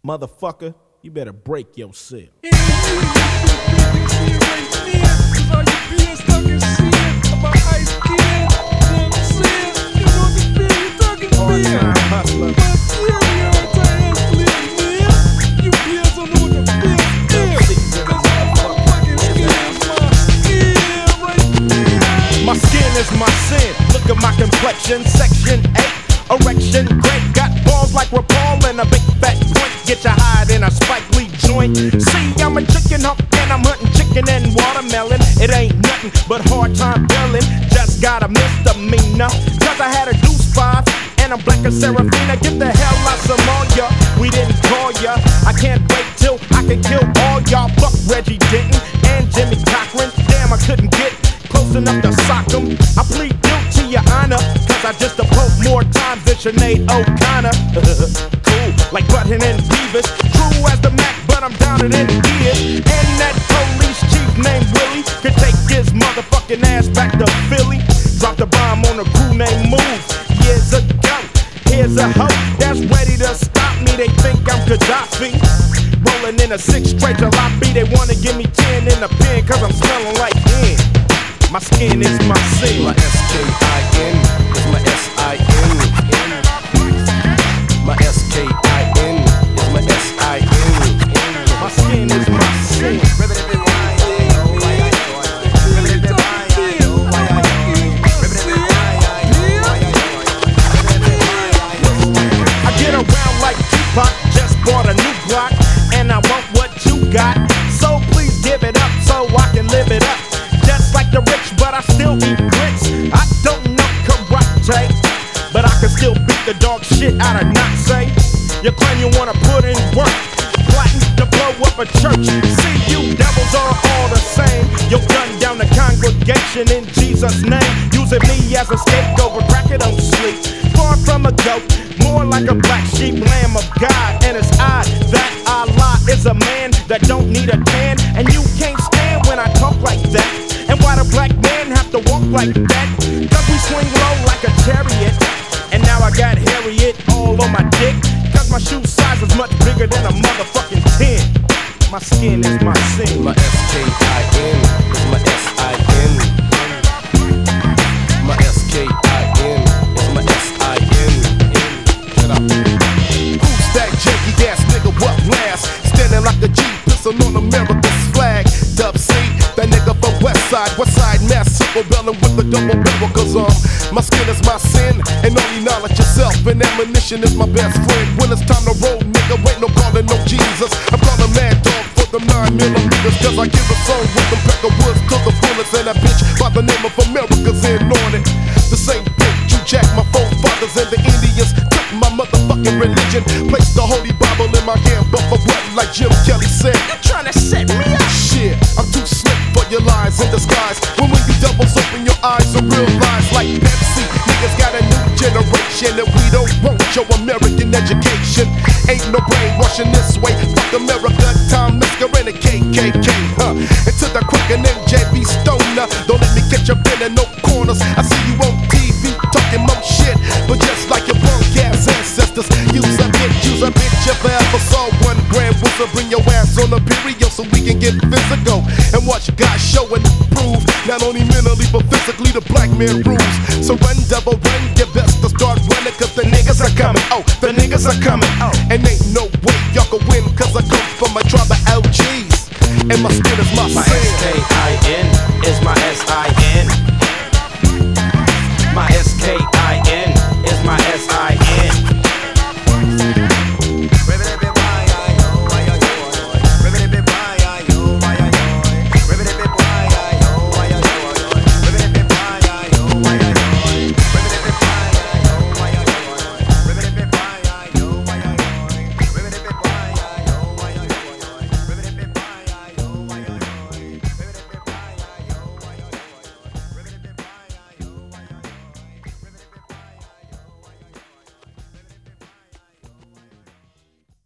Motherfucker, you better break yourself. All-time hustler. My skin is my sin. Look at my complexion. Section 8, erection great. Got balls like RuPaul and a big fat point. Get your hide in a Spike Lee joint. See, I'm a chicken hawk and I'm hunting chicken and watermelon. It ain't nothing but hard time billing. Just got a misdemeanor, cause I had a deuce 5 and I'm black as Serafina. Get the hell out some more ya. We didn't call ya. I can't wait till I can kill all y'all. Fuck Reggie Denton and Jimmy Cochran. Damn, I couldn't get close enough to sock 'em. I plead guilty, your honor, cause I just approached more times than Sinead O'Connor. Cool, like Button and Beavis. True as the Mac, but I'm down it in gears. And that police chief named Willie could take his motherfucking ass back to Philly. Dropped a bomb on a crew named Move years ago. Here's a hoe that's ready to stop me. They think I'm Gaddafi. Rolling in a 6 straight jalopy. They wanna give me 10 in the pen cause I'm smelling like hen. My skin is my sin. My S-K-I-N is my S-I-N. My S-K-I-N is my S-I-N. My skin is my sin. I get around like Tupac, just bought a new Glock, and I want what you got. So please give it up so I can live it up. Just like the rich, but I still eat grits. I don't know karate, but I can still beat the dog shit out of Nazi. You claim you wanna put in work, plotting to blow up a church. See, you devils are all the same. You'll gun down the congregation in Jesus' name, using me as a scapegoat, but cracker don't sleep. Far from a goat, more like a black sheep, lamb of God. And it's odd that Allah is a man that don't need a tan, and you can't stand when I talk like that. And why the black men have to walk like that? Cause we swing low like a chariot. And now I got Harriet all on my dick. Cause my shoe size is much bigger than a motherfucking 10. My skin is my sin. My S-K-I-N is my S-I-N. My S-K-I-N is my S-I-N. Shut up. Who's that janky ass nigga? What last? Standing like a G pistol on America's flag. Dub C, that nigga from Westside, Mass Belling with the double barrel. Cause my skin is my sin, and only knowledge yourself and ammunition is my best friend. When it's time to roll, nigga, ain't no calling no Jesus. I'm calling Mad Dog for the 9mm, cause I give a song with them Pecker Woods to the fullest. And that bitch by the name of America's in on it. The same bitch you jack my forefathers and the Indians took my motherfucking religion. Placed the Holy Bible in my hand, but for what? Like Jim Kelly said, You're trying to set me up. Shit, I'm too slick for your lies in disguise. When you doubles open your eyes and realize like Pepsi, niggas got a new generation and we don't want your American education. Ain't no brainwashing this way. Fuck America, Tom Misker and the KKK, huh? And to the quicker name JB Stoner, don't let me get your pen in no corners. I see you on TV talking more shit, but just like your punk ass ancestors, use a bitch if I ever saw one grand whistle. Bring your ass on the period so we can get physical and watch God show and prove. Not only mentally but physically the black man rules. So run, double run, your best to start running, cause the niggas are coming. Oh, the niggas are coming. Oh, and ain't no way y'all can win, cause I come from a tribe of LGs. And my skin is my sin. S-K-I-N is my S-I-N.